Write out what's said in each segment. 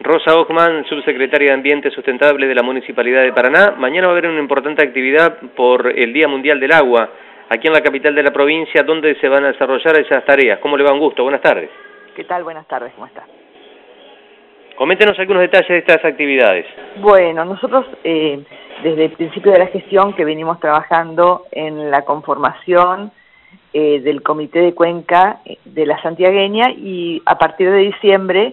Rosa Ochman, subsecretaria de Ambiente Sustentable de la Municipalidad de Paraná. Mañana va a haber una importante actividad por el Día Mundial del Agua, aquí en la capital de la provincia, donde se van a desarrollar esas tareas. ¿Cómo le va? Un gusto, buenas tardes. ¿Qué tal? Buenas tardes, ¿cómo está? Coméntenos algunos detalles de estas actividades. Bueno, nosotros desde el principio de la gestión que venimos trabajando en la conformación del Comité de Cuenca de la Santiagueña, y a partir de diciembre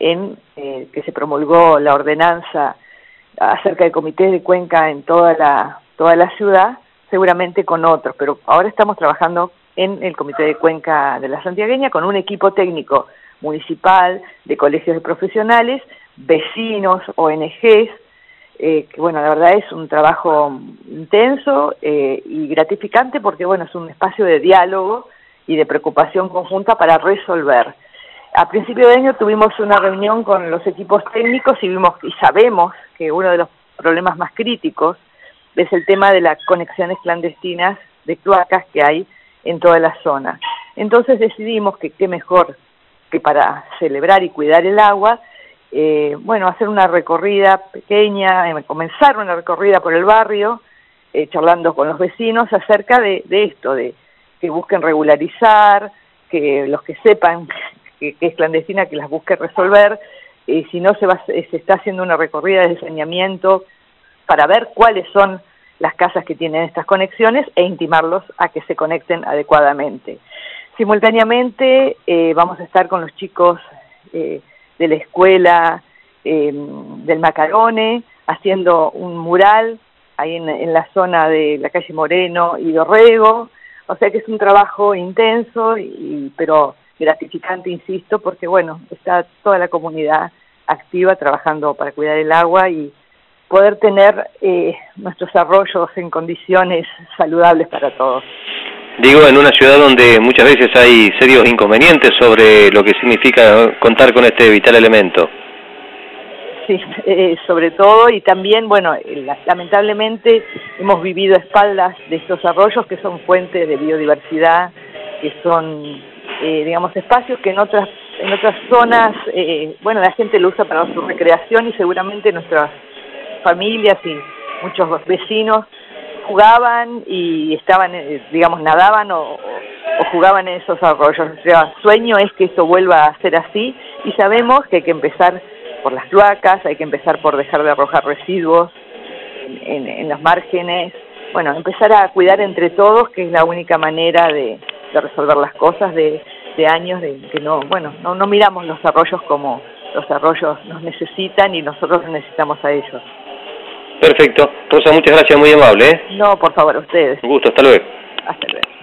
que se promulgó la ordenanza acerca de comités de cuenca en toda la ciudad, seguramente con otros, pero ahora estamos trabajando en el Comité de Cuenca de la Santiagueña con un equipo técnico municipal, de colegios de profesionales, vecinos, ONGs, que bueno, la verdad es un trabajo intenso y gratificante porque bueno, es un espacio de diálogo y de preocupación conjunta para resolver. A principio de año tuvimos una reunión con los equipos técnicos y sabemos que uno de los problemas más críticos es el tema de las conexiones clandestinas de cloacas que hay en toda la zona. Entonces decidimos que qué mejor que para celebrar y cuidar el agua, bueno, hacer una recorrida pequeña, comenzar una recorrida por el barrio, charlando con los vecinos acerca de esto, de que busquen regularizar, que los que sepan que es clandestina, que las busque resolver, si no se está haciendo una recorrida de saneamiento para ver cuáles son las casas que tienen estas conexiones e intimarlos a que se conecten adecuadamente. Simultáneamente vamos a estar con los chicos de la escuela del Macarone haciendo un mural ahí en la zona de la calle Moreno y Dorrego, o sea que es un trabajo intenso pero gratificante, insisto, porque bueno, está toda la comunidad activa trabajando para cuidar el agua y poder tener nuestros arroyos en condiciones saludables para todos. Digo, en una ciudad donde muchas veces hay serios inconvenientes sobre lo que significa contar con este vital elemento. Sí, sobre todo, y también, bueno, lamentablemente hemos vivido a espaldas de estos arroyos que son fuentes de biodiversidad, que son digamos, espacios que en otras zonas, bueno, la gente lo usa para su recreación y seguramente nuestras familias y muchos vecinos jugaban y estaban, digamos, nadaban o jugaban en esos arroyos. O sea, sueño es que esto vuelva a ser así y sabemos que hay que empezar por las cloacas, hay que empezar por dejar de arrojar residuos en los márgenes. Bueno, empezar a cuidar entre todos, que es la única manera de resolver las cosas de años de que no miramos los arroyos como los arroyos nos necesitan y nosotros necesitamos a ellos. Perfecto. Rosa, muchas gracias, muy amable. No, por favor, a ustedes. Un gusto, hasta luego. Hasta luego.